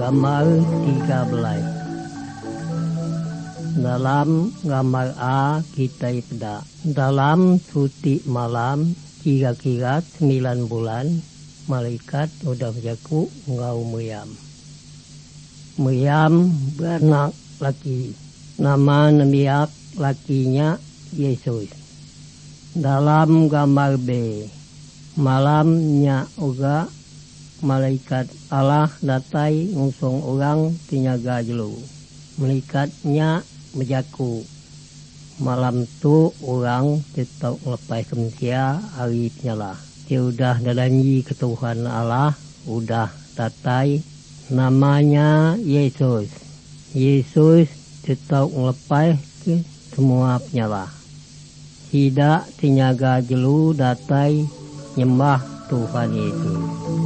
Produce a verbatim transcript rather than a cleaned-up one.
Gambar tiga belas. Dalam gambar A kita pada dalam cuti malam kira-kira sembilan bulan malaikat udah berjaku ngau Maryam. Maryam beranak laki, nama Nabi lakinya Yesus. Dalam gambar B, malamnya juga malaikat Allah datai ngusung orang tinyaga jelu. Malaikatnya berjaku. Malam tu orang tetap lepas kemensia hari penyalah. Dia udah dalangi ketuhan Allah, udah datai namanya Yesus. Yesus tetap lepas ke semua penyalah. Tidak tinyaga jelu datai nyembah Tuhan Yesus.